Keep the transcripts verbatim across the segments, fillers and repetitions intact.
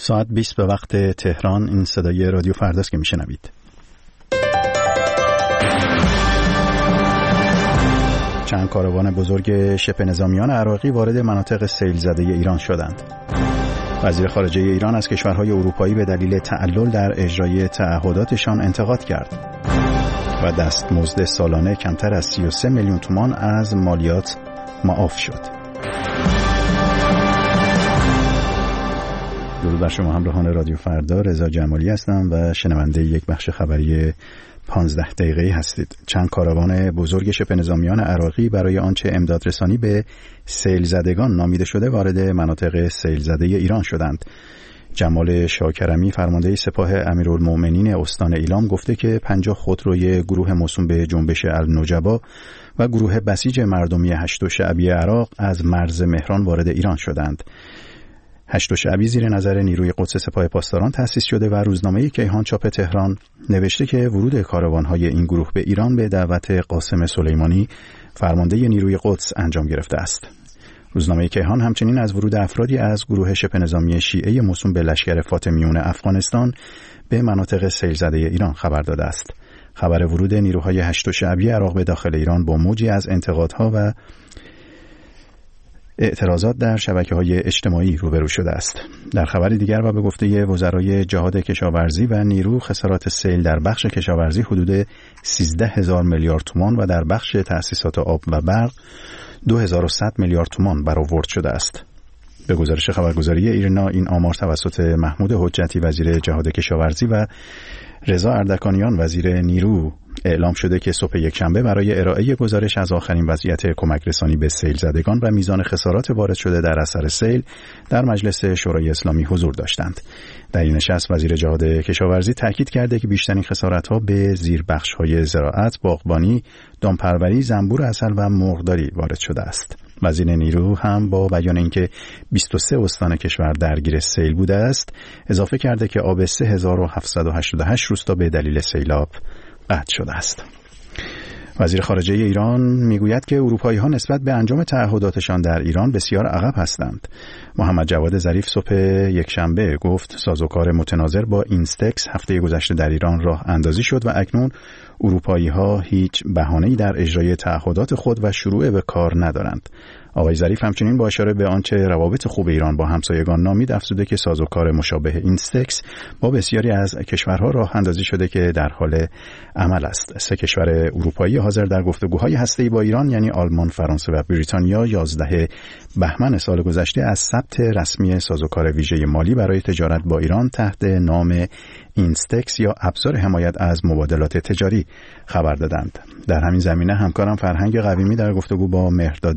ساعت بیست به وقت تهران. این صدای رادیو فرداست که میشنوید. چند کاروان بزرگ شبه نظامیان عراقی وارد مناطق سیل زده ایران شدند. وزیر خارجه ایران از کشورهای اروپایی به دلیل تعلل در اجرای تعهداتشان انتقاد کرد و دستمزد سالانه کمتر از سی و سه میلیون تومان از مالیات معاف شد. درود بر شما همراهان رادیو فردا، رضا جمالی هستم و شنونده یک بخش خبری پانزده دقیقه‌ای هستید. چند کاروان بزرگ شبه نظامیان عراقی برای آنچه امدادرسانی به سیل زدگان نامیده شده وارد مناطق سیل زده ایران شدند. جمال شاکرمی فرمانده سپاه امیرالمؤمنین استان ایلام گفته که پنجاه خودروی گروه موسوم به جنبش النجبا و گروه بسیج مردمی هشت شعبی عراق از مرز مهران وارد ایران شدند. هشت شعبی زیر نظر نیروی قدس سپاه پاسداران تأسیس شده و روزنامه کیهان چاپ تهران نوشته که ورود کاروان‌های این گروه به ایران به دعوت قاسم سلیمانی فرمانده نیروی قدس انجام گرفته است. روزنامه کیهان همچنین از ورود افرادی از گروه شبه نظامی شیعه موسوم به لشکر فاطمیون افغانستان به مناطق سیل زده ایران خبر داده است. خبر ورود نیروهای هشت شعبی عراق به داخل ایران با موجی از انتقادها و اعتراضات در شبکه‌های اجتماعی روبرو شده است. در خبر دیگر و به گفته وزرای جهاد کشاورزی و نیرو، خسارات سیل در بخش کشاورزی حدود سیزده هزار میلیارد تومان و در بخش تأسیسات آب و برق دو هزار و صد میلیارد تومان برآورد شده است. به گزارش خبرگزاری ایرنا این آمار توسط محمود حجتی وزیر جهاد کشاورزی و رضا اردکانیان وزیر نیرو اعلام شده که صبح یکشنبه برای ارائه گزارش از آخرین وضعیت کمک رسانی به سیل زدگان و میزان خسارات وارد شده در اثر سیل در مجلس شورای اسلامی حضور داشتند. در این نشست وزیر جهاد کشاورزی تاکید کرده که بیشترین خسارت‌ها به زیربخش‌های زراعت، باغبانی، دامپروری، زنبور عسل و مرغداری وارد شده است. وزیر نیرو هم با بیان اینکه بیست و سه استان کشور درگیر سیل بوده است، اضافه کرده که آب سه هزار و هفتصد و هشتاد و هشت روستا به دلیل سیلاب قطع شده است. وزیر خارجه ایران میگوید که اروپایی‌ها نسبت به انجام تعهداتشان در ایران بسیار عقب هستند. محمد جواد ظریف صبح یکشنبه گفت سازوکار متناظر با اینستکس هفته گذشته در ایران راه اندازی شد و اکنون اروپایی‌ها هیچ بهانه‌ای در اجرای تعهدات خود و شروع به کار ندارند. آقای ظریف همچنین با اشاره به آنچه روابط خوب ایران با همسایگان نامید افزوده که سازوکار مشابه اینستکس با بسیاری از کشورها راه اندازی شده که در حال عمل است. سه کشور اروپایی حاضر در گفتگوهای هسته‌ای با ایران یعنی آلمان، فرانسه و بریتانیا یازده بهمن سال گذشته از ثبت رسمی سازوکار ویژه مالی برای تجارت با ایران تحت نام اینستکس یا ابزار حمایت از مبادلات تجاری خبر دادند. در همین زمینه همکارم فرهنگ قویمی در گفتگو با مهرداد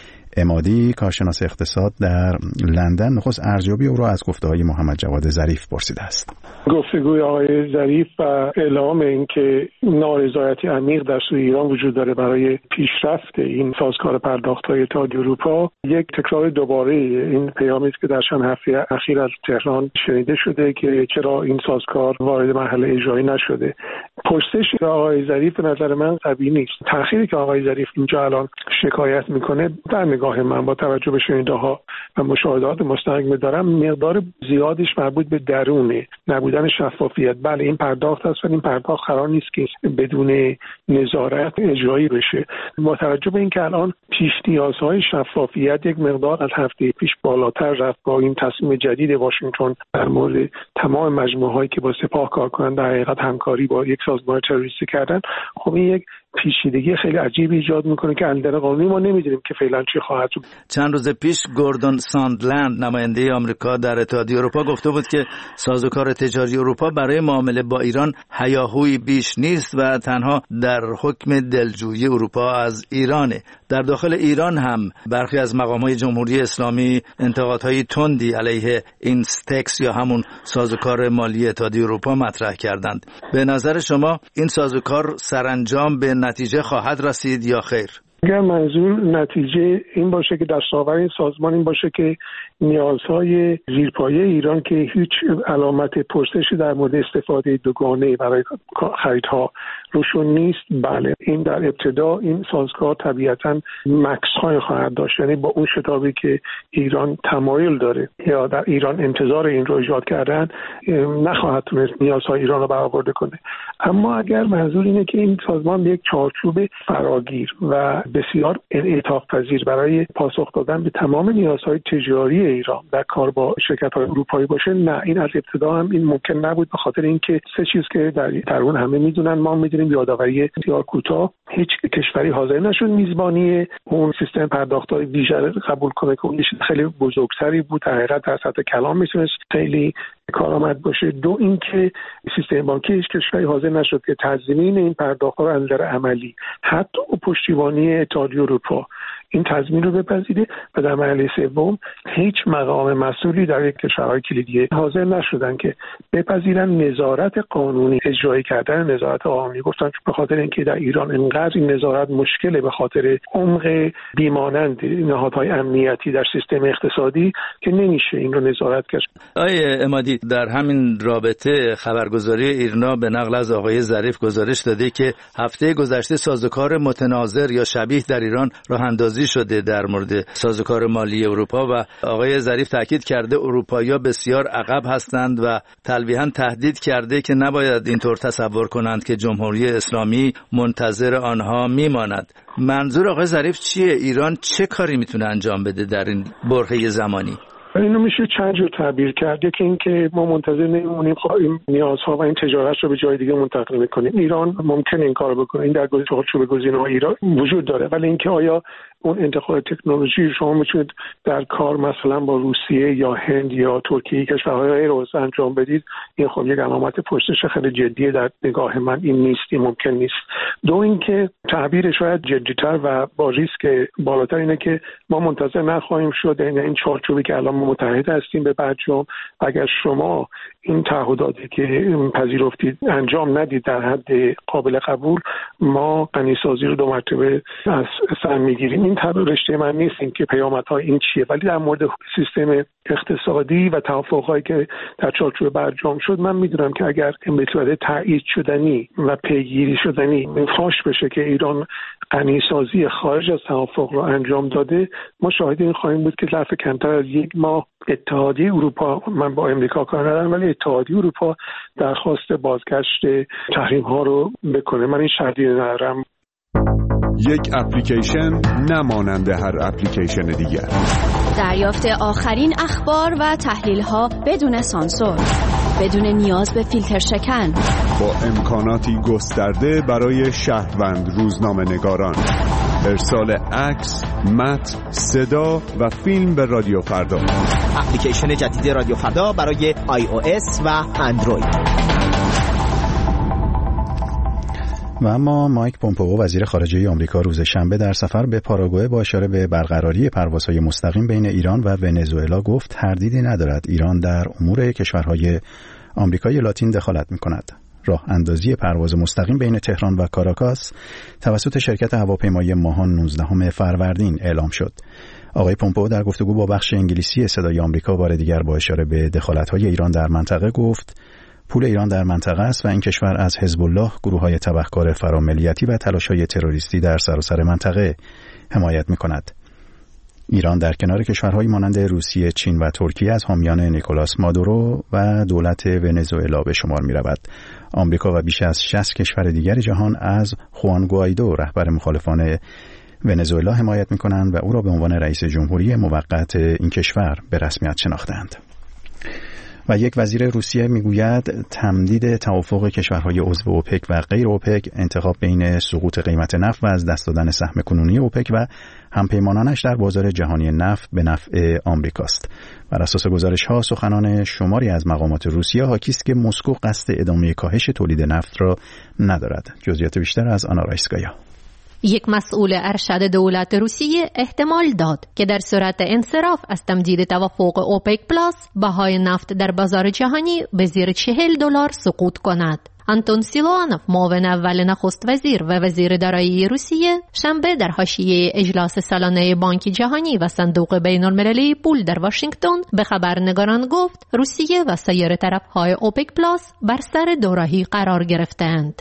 عمادی کارشناس اقتصاد در لندن نخست ارزیابی او را از گفته‌های محمد جواد ظریف پرسیده است. گفتگوی آقای ظریف و اعلام اینکه نارضایتی عمیق در سوی ایران وجود داره برای پیشرفت این سازوکار پرداخت‌های اتحادیه اروپا یک تکرار دوباره این پیامی است که در چند هفته اخیر از تهران شنیده شده که چرا این سازوکار وارد مرحله اجرایی نشده. پرسش آقای ظریف به نظر من طبیعی نیست. تأخیری که آقای ظریف اینجا الان شکایت میکنه در نگاه من با توجه به شنیده‌ها و مشاهدات مستقیم دارم مقدار زیادش مربوط به درونه، نبودن شفافیت. بله این پرداخت است و این پرداخت قرار نیست که بدون نظارت اجرایی بشه. با توجه به اینکه الان پیش نیازهای شفافیت یک مقدار از هفته پیش بالاتر رفت با این تصمیم جدید واشنگتن در مورد تمام مجموعه‌هایی که با سپاه کار کنند در حقیقت همکاری با یک سازمان تروریستی کردن، خب این یک پیچیدگی خیلی عجیب ایجاد میکنه که از نظر قانونی ما نمیدونیم که فعلا چی خواهد شد. چند روز پیش گوردون ساندلند نماینده آمریکا در اتحادیه اروپا گفته بود که سازوکار تجاری اروپا برای معامله با ایران هیاهویی بیش نیست و تنها در حکم دلجویی اروپا از ایرانه. در داخل ایران هم برخی از مقامات جمهوری اسلامی انتقادهای تندی علیه اینستکس یا همون سازوکار مالی اتحادیه اروپا مطرح کردند. به نظر شما این سازوکار سرانجام به نتیجه خواهد رسید یا خیر؟ اگر منظور نتیجه این باشه که دستاورد این سازمان این باشه که نیازهای زیرپایه ایران که هیچ علامت پرسشی در مورد استفاده دوگانه برای خریدها روشون نیست. بله، این در ابتدا این سازگار طبیعتاً مکس های خواهد داشت، یعنی با اون شتابی که ایران تمایل داره یا در ایران انتظار این رو ایجاد کردن نخواهد تونست نیازهای ایران رو برآورده کنه. اما اگر منظور اینه که این سازمان یک چارچوب فراگیر و بسیار انعطاف پذیر برای پاسخ دادن به تمام نیازهای تجاری ایران در کار با شرکت‌های اروپایی باشه، نه، این از ابتدا هم این ممکن نبود، به خاطر اینکه سه چیز که در درون همه میدونن، ما میدونیم، یادآوری بسیار کوتاه، هیچ کشوری حاضر نشد میزبانی اون سیستم پرداخت‌های ویژه قبول کنه که اون خیلی بزرگتری بود، در حقیقت در سطح کلان میتونست خیلی کارآمد باشه. دو اینکه سیستم بانکی هیچ کشوری حاضر نشد که تضمین این پرداخت‌ها رو از نظر عملی، حتی پشتیبانی اتحادیه اروپا، این تضمین رو بپذیره. و در مرحله سوم هیچ مقام مسئولی در یک کشورهای کلیدی حاضر نشدن که بپذیرن نظارت قانونی، اجرایی کردن نظارت قانونی. گفتن به خاطر اینکه در ایران اینقدر این نظارت مشکله، به خاطر عمق بیمانند نهادهای امنیتی در سیستم اقتصادی، که نمیشه این رو نظارت کرد. آقای عمادی، در همین رابطه خبرگزاری ایرنا به نقل از آقای ظریف گزارش داده که هفته گذشته سازوکار متناظر یا شبیه در ایران راه اندازی شده در مورد سازوکار مالی اروپا و آقای ظریف تاکید کرده اروپایی‌ها بسیار عقب هستند و تلویحاً تهدید کرده که نباید اینطور تصور کنند که جمهوری اسلامی منتظر آنها میماند. منظور آقای ظریف چیه؟ ایران چه کاری میتونه انجام بده در این برهه زمانی؟ اینو میشه چند جور تعبیر کرد. یکی این که ما منتظر نمیمونیم خب این نیازها و این تجارت رو به جای دیگه منتقل میکنیم. ایران ممکنه این کارو بکنه، این در چارچوب گزینه‌های ایران وجود داره، ولی اینکه آیا اون انتقال تکنولوژی شما میتونید در کار مثلا با روسیه یا هند یا ترکیه کشورهای غیر انجام بدید، این خب یک علامت پرسش خیلی جدیه در نگاه من. این نیست، این ممکن نیست. دو اینکه تعبیر شاید جدی‌تر و با ریسک بالاتر اینه که ما منتظر نخواهیم شد، یعنی این چارچوبی که الان متحد هستیم به برجام، اگر شما این تعهداتی که پذیرفتید انجام ندید در حد قابل قبول، ما غنیسازی رو دو مرتبه از سر میگیریم. این طبع رشته من نیست این که پیامدهای این چیه، ولی در مورد سیستم اقتصادی و توافقهایی که در چارچوب برجام شد، من میدونم که اگر به صورت تایید شدنی و پیگیری شدنی فاش بشه که ایران غنیسازی خارج از توافق رو انجام داده، ما شاهد این خواهیم بود که ظرف کمتر از یک ماه اتحادیه اروپا، من با امریکا کار ندارم، ولی اتحادیه اروپا درخواست بازگشت تحریم ها رو بکنه. من این شرطی ندارم. یک اپلیکیشن نمانند هر اپلیکیشن دیگر. دریافت آخرین اخبار و تحلیل ها بدون سانسور، بدون نیاز به فیلتر شکن، با امکاناتی گسترده برای شهروند روزنامه نگاران. ارسال عکس، متن، صدا و فیلم به رادیو فردا. اپلیکیشن جدید رادیو فردا برای آی او اس و اندروید. و اما مایک پومپئو وزیر خارجه آمریکا روز شنبه در سفر به پاراگوئه با اشاره به برقراری پروازهای مستقیم بین ایران و ونزوئلا گفت تردیدی ندارد ایران در امور کشورهای آمریکای لاتین دخالت می‌کند. راه اندازی پرواز مستقیم بین تهران و کاراکاس توسط شرکت هواپیمایی ماهان نوزدهم فروردین اعلام شد. آقای پومپئو در گفتگو با بخش انگلیسی صدای آمریکا بار دیگر با اشاره به دخالت‌های ایران در منطقه گفت پول ایران در منطقه است و این کشور از حزب الله، گروه‌های تبهکار فراملیتی و تلاش‌های تروریستی در سراسر منطقه حمایت می‌کند. ایران در کنار کشورهایی مانند روسیه، چین و ترکیه از حامیان نیکولاس مادورو و دولت ونزوئلا به شمار می‌رود. آمریکا و بیش از شصت کشور دیگر جهان از خوان گوایدو رهبر مخالفان ونزوئلا حمایت می‌کنند و او را به عنوان رئیس جمهوری موقت این کشور به رسمیت شناختند. و یک وزیر روسیه میگوید تمدید توافق کشورهای عضو اوپک و غیر اوپک انتخاب بین سقوط قیمت نفت و از دست دادن سهم کنونی اوپک و همپیمانانش در بازار جهانی نفت به نفع آمریکاست. بر اساس گزارش‌ها سخنان شماری از مقامات روسیه حاکی است که مسکو قصد ادامه کاهش تولید نفت را ندارد. جزئیات بیشتر از آنا رایسکایا. یک مسئول ارشد دولت روسیه احتمال داد که در صورت انصراف از تمدید توافق اوپک پلاس بهای نفت در بازار جهانی به زیر چهل دلار سقوط کند. آنتون سیلوانوف معاون اول نخست وزیر و وزیر دارایی روسیه شنبه در حاشیه اجلاس سالانه بانک جهانی و صندوق بین المللی پول در واشنگتن به خبرنگاران گفت روسیه و سایر طرف‌های اوپک پلاس بر سر دوراهی قرار گرفتند.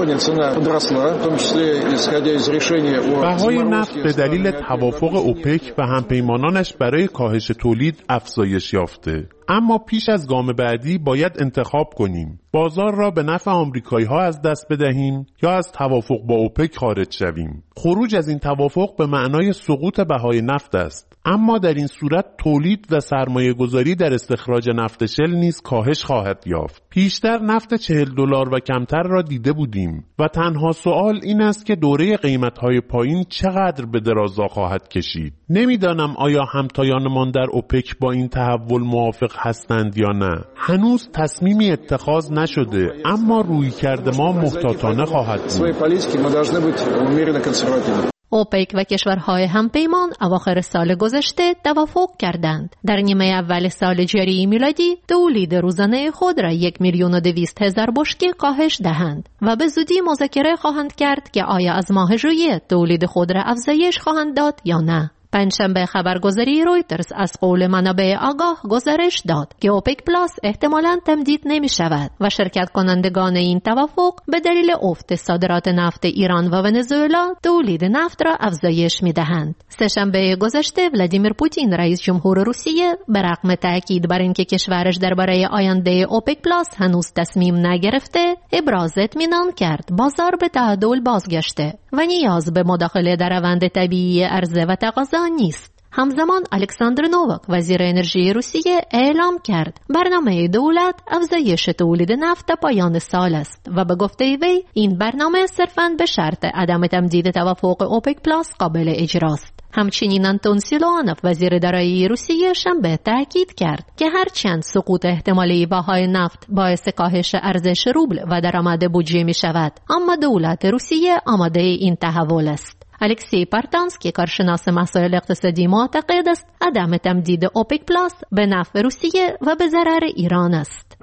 بهای نفت به دلیل توافق اوپک و همپیمانانش برای کاهش تولید افزایش یافته. اما پیش از گام بعدی باید انتخاب کنیم. بازار را به نفع آمریکایی‌ها از دست بدهیم یا از توافق با اوپک خارج شویم. خروج از این توافق به معنای سقوط بهای نفت است. اما در این صورت تولید و سرمایه گذاری در استخراج نفت شل نیز کاهش خواهد یافت. پیشتر نفت چهل دلار و کمتر را دیده بودیم و تنها سوال این است که دوره قیمت‌های پایین چقدر به درازا خواهد کشید. نمیدانم آیا همتایانمان در اوپک با این تحول موافق هستند یا نه. هنوز تصمیمی اتخاذ نشده، اما رویکرد ما محتاطانه خواهد بود. اوپک و کشورهای همپیمان اواخر سال گذشته توافق کردند در نیمه اول سال جاری میلادی تولید روزانه خود را یک میلیون و دویست هزار بشکه کاهش دهند و به زودی مذاکره خواهند کرد که آیا از ماه ژوئیه تولید خود را افزایش خواهند داد یا نه. پنجشنبه خبرگزاری رویترز از قول منابع آگاه گزارش داد که اوپک پلاس احتمالاً تمدید نمی شود و شرکت کنندگان این توافق به دلیل افت صادرات نفت ایران و ونزوئلا تولید نفت را افزایش می دهند. سه‌شنبه گذشته ولادیمیر پوتین رئیس جمهور روسیه به رغم تاکید بر اینکه کشورش درباره آینده اوپک پلاس هنوز تصمیم نگرفته، ابراز اطمینان کرد بازار به تعادل بازگشته و نیاز به مداخله در روند طبیعی عرضه و تقاضا نیست. همزمان الکساندر نوواک وزیر انرژی روسیه اعلام کرد برنامه دولت افزایش تولید نفت تا پایان سال است و به گفته وی این برنامه صرفاً به شرط عدم تمدید توافق اوپک پلاس قابل اجراست. همچنین آنتون سیلوانوف وزیر دارایی روسیه شنبه تاکید کرد که هرچند سقوط احتمالی بهای نفت باعث کاهش ارزش روبل و درآمد بودجه می شود، اما دولت روسیه آماده این تحول است. الکسی پارتانسکی کارشناس مسائل اقتصادی معتقد است عدم تمدید اوپک پلاس به نفع روسیه و به ضرر ایران است.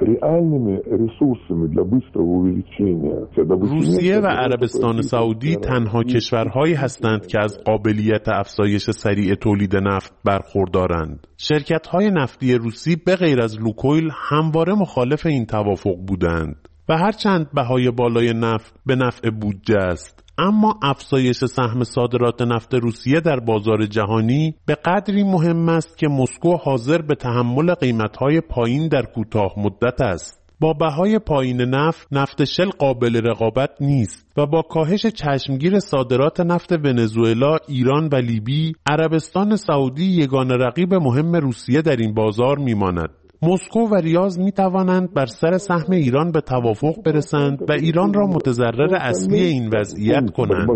روسیه و عربستان سعودی تنها کشورهایی هستند که از قابلیت افزایش سریع تولید نفت برخوردارند. شرکت‌های نفتی روسی به غیر از لوکویل همواره مخالف این توافق بودند و هرچند بهای بالای نفت به نفع بودجه است، اما افزایش سهم صادرات نفت روسیه در بازار جهانی به قدری مهم است که مسکو حاضر به تحمل قیمت‌های پایین در کوتاه مدت است. با بهای پایین نفت، نفت شل قابل رقابت نیست و با کاهش چشمگیر صادرات نفت ونزوئلا، ایران و لیبی، عربستان سعودی یگانه رقیب مهم روسیه در این بازار می‌ماند. مسکو و ریاض می توانند بر سر سهم ایران به توافق برسند و ایران را متضرر اصلی این وضعیت کنند.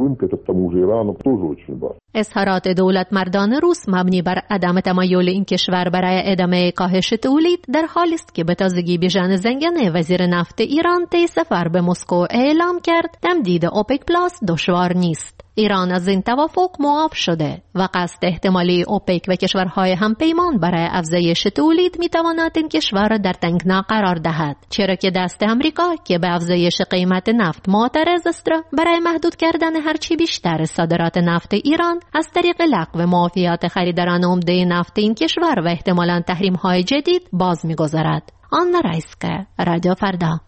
اظهارات دولت مردان روس مبنی بر عدم تمایل این کشور برای ادامه کاهش تولید در حالی است که به تازگی بیژن زنگنه وزیر نفت ایران طی سفر به مسکو اعلام کرد تمدید اوپک پلاس دشوار نیست. ایران از این توافق معاف شده و قصد احتمالی اوپک و کشورهای همپیمان برای افزایش تولید میتواند این کشور را در تنگنا قرار دهد، چرا که دست امریکا که به افزایش قیمت نفت معترض است را برای محدود کردن هرچی بیشتر صادرات نفت ایران از طریق لغو معافیات خریداران عمده نفت این کشور و احتمالاً تحریم‌های جدید باز می‌گذارد. آنا رایسکا، رادیو فردا.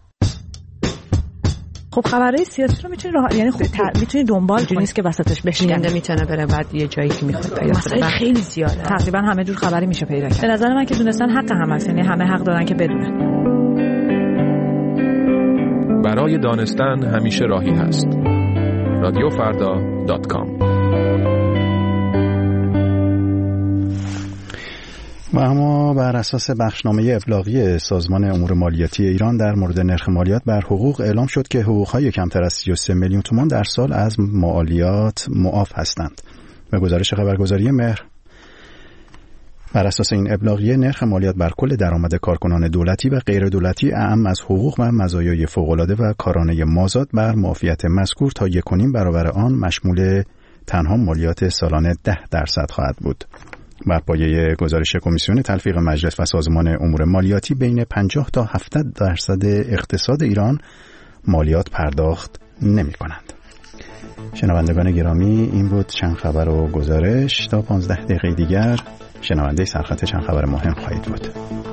خب خبرهای سیاسی رو میتونی راه یعنی خوب تر... میتونی دنبال کنی، نیست که وسطش بشینه میتونه بره بعد یه جایی که میخواد پیدا کنه. خیلی زیاده، تقریبا همه جور خبری میشه پیدا کرد. به نظر من که دونستن حق همه است، یعنی همه حق دارن که بدونن. برای دانستن همیشه راهی هست. رادیو فردا دات کام. و اما بر اساس بخشنامه ابلاغی سازمان امور مالیاتی ایران در مورد نرخ مالیات بر حقوق اعلام شد که حقوق‌های کمتر از سی و سه میلیون تومان در سال از مالیات معاف هستند. به گزارش خبرگزاری مهر، بر اساس این ابلاغیه نرخ مالیات بر کل درآمد کارکنان دولتی و غیر دولتی اعم از حقوق و مزایای فوق‌العاده و کارانه مازاد بر معافیت مذکور تا یک و نیم برابر آن مشمول تنها مالیات سالانه ده درصد خواهد بود. بر پایه گزارش کمیسیون تلفیق مجلس و سازمان امور مالیاتی بین پنجاه تا هفتاد درصد اقتصاد ایران مالیات پرداخت نمی کنند. شنوندگان گرامی، این بود چند خبر و گزارش. تا پانزده دقیقه دیگر شنونده سرخط چند خبر مهم خواهید بود.